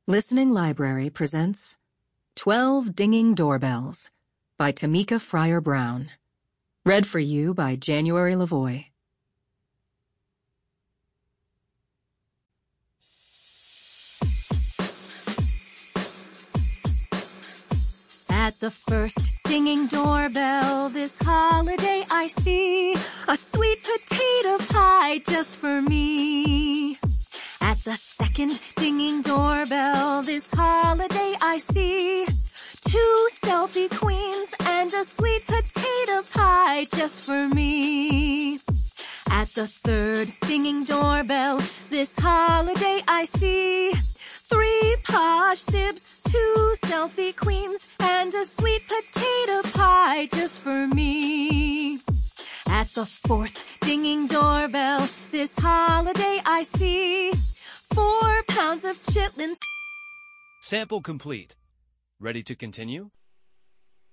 Listening Library presents 12 Dinging Doorbells by Tamika Fryer Brown. Read for you by January Lavoie. At the first dinging doorbell this holiday I see a sweet potato pie just for me. At the second dinging doorbell this holiday I see 2 selfie queens and a sweet potato pie just for me. At the third dinging doorbell this holiday I see 3 posh sibs, 2 selfie queens, and a sweet potato pie just for me. At the fourth dinging doorbell this holiday I see 4 pounds of chitlins. Sample complete. Ready to continue?